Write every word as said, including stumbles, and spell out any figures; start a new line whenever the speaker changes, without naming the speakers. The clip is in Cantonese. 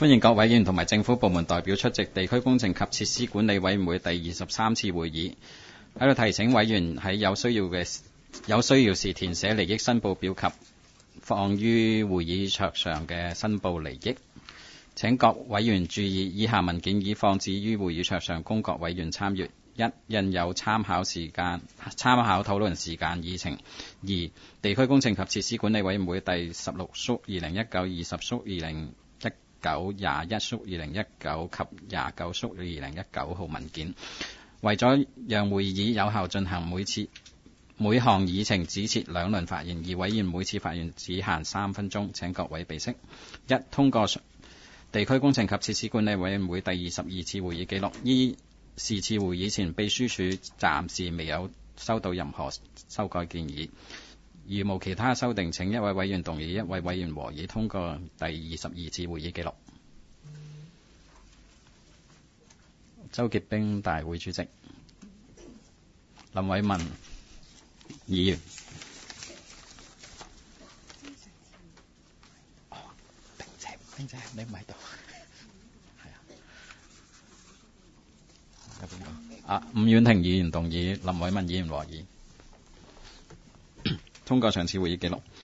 歡迎各委員同埋政府部門代表出席地區工程及設施管理委員會第二十三次會議。喺度提醒委員喺有需要嘅有需要時填寫利益申報表及放於會議桌上嘅申報利益。請各委員注意，以下文件已放置於會議桌上，供各委員參閱。一、印有參考時間、參考討論時間議程。二、地區工程及設施管理委員會第十六縮二零一九、二十縮二零一九、廿一縮二零一九及廿九縮二零一九號文件。為咗讓會議有效進行，每次每項議程只設兩輪發言，而委員每次發言只限三分鐘。請各位備悉。一、通過地區工程及設施管理委員會第二十二次會議記錄。依是次會議前，秘書處暫時未有收到任何修改建議。如無其他修訂，請一位委員動議，一位委員和議通過第二十二次會議記錄。周潔冰大會主席，林偉文議員。哦，冰姐，冰姐，你唔喺度。啊，伍婉婷議員動議，林偉文議員和議通過上次會議記錄。